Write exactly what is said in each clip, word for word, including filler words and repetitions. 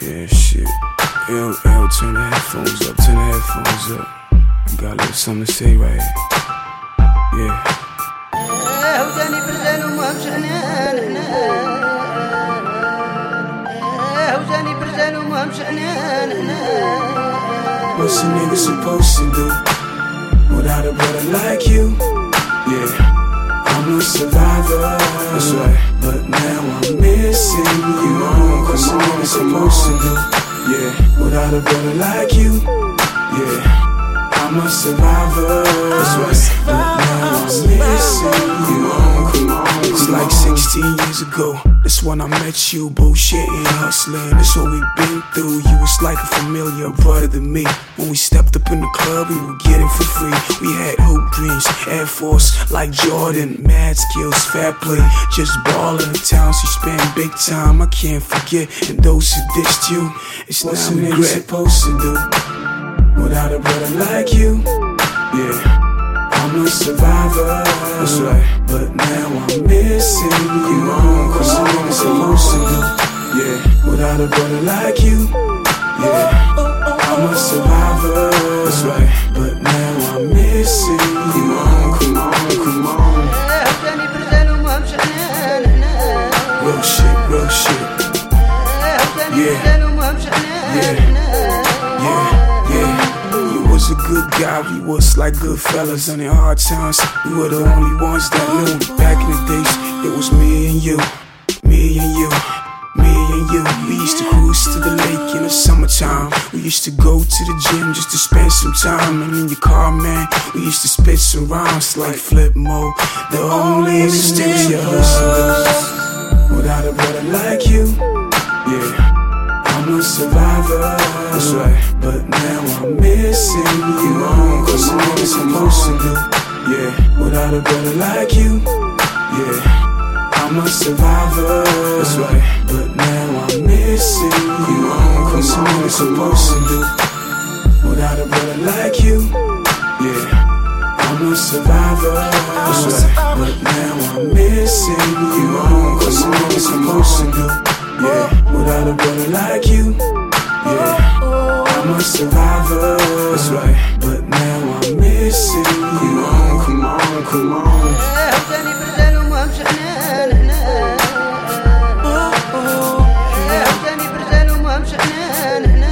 Yeah, shit. L, L, turn the headphones up, turn the headphones up. I got a little something to say right here. Yeah. وجاني برزان وما مشعنان هنا وجاني برزان وما مشعنان هنا. What's a nigga supposed to do without a brother like you? Yeah, I'm a survivor, that's right. But now I'm missing you. What's a nigga supposed to do? Yeah, without a brother like you. Yeah, I'm a survivor, that's right. But now I'm missing you. Come on, it's like sixteen years ago. That's when I met you, bullshitting, hustling. That's what we've been through. You was like a familiar brother to me. When we stepped up in the club, we would get it for free. We had hoop dreams, Air Force like Jordan, mad skills, fair play, just ballin'. The town she spent big time. I can't forget, and those who dissed you, it's not a nigga supposed to do without a brother like you. Yeah, I'm a survivor, that's right. But now I'm missing you. What's a nigga supposed to do? Yeah, without a brother like you. Yeah, I'm a survivor, that's right. But now I'm missing you. Come on, come on. وجاني برزان وما مشعنان هنا Real shit, real shit. وجاني برزان وما مشعنان هنا. Yeah, yeah. You was a good guy, we was like good fellas. On the hard times, we were the only ones that knew. Back in the days, it was me and you, me and you, me and you. We used to cruise to the lake in the summertime. We used to go to the gym just to spend some time. And in your car, man, we used to spit some rhymes like Flip Mode. The only mysterious without a brother like you. Yeah, I'm a survivor, that's right. But now I'm missing you. What's a nigga supposed to do? Yeah, without a brother like you. Yeah, I'm a survivor, that's right. But now I'm missing you. What's a nigga supposed to do without a brother like you? Yeah, I'm a survivor, that's right. But now I'm missing you. What's a nigga supposed to do? Yeah, without a brother like you. Yeah, I'm a survivor, that's right. But now I'm missing you. Come on, come on. وجاني برزان وما مشعنان هنا وجاني برزان وما مشعنان هنا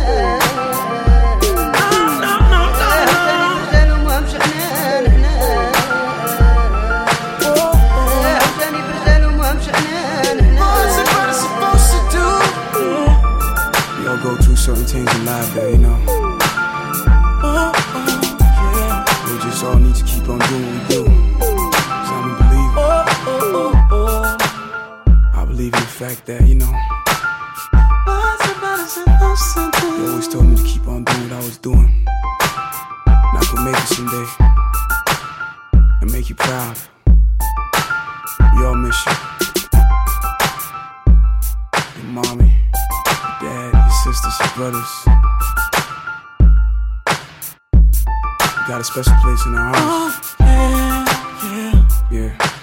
وجاني برزان وما مشعنان هنا وجاني برزان وما مشعنان هنا. We all go through certain things in life that, you know, we just all need to keep on doing what we do. So I'm a believer. I believe in the fact that, you know, they always told me to keep on doing what I was doing. And I could make it someday and make you proud. We all miss you. Your mommy, your dad, your sisters, your brothers. You got a special place in our hearts. Oh, yeah, yeah. Yeah.